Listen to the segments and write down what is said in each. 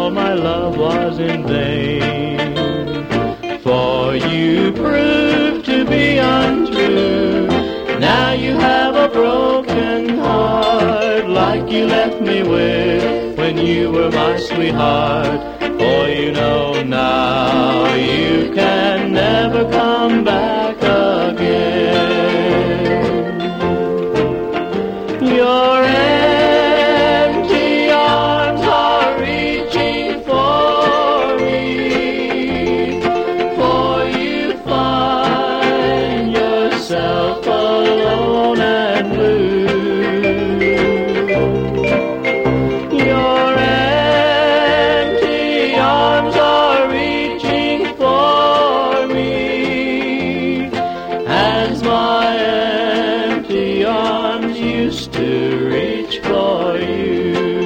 all my love was in vain. For you proved to be untrue. Now you have a broken heart, like you left me with when you were my sweetheart. For you know now you can never come back again. Your empty arms are reaching for me, for you find yourself alone and blue. Your empty arms are reaching for me, as my empty arms used to reach for you.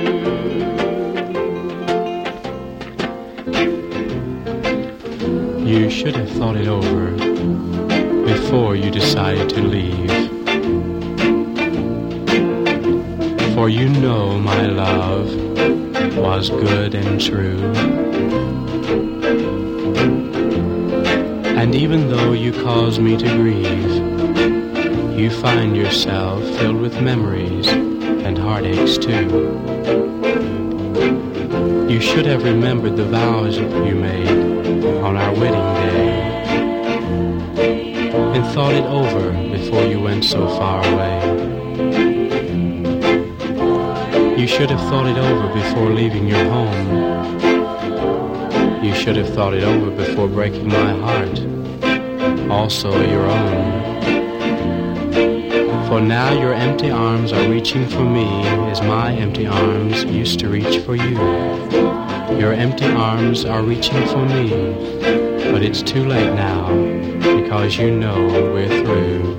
You should have thought it over before you decided to leave. For you know my love was good and true. And even though you caused me to grieve, you find yourself filled with memories and heartaches too. You should have remembered the vows you made on our wedding day, and thought it over before you went so far away. You should have thought it over before leaving your home. You should have thought it over before breaking my heart, also your own. For now your empty arms are reaching for me as my empty arms used to reach for you. Your empty arms are reaching for me, but it's too late now, because you know we're through.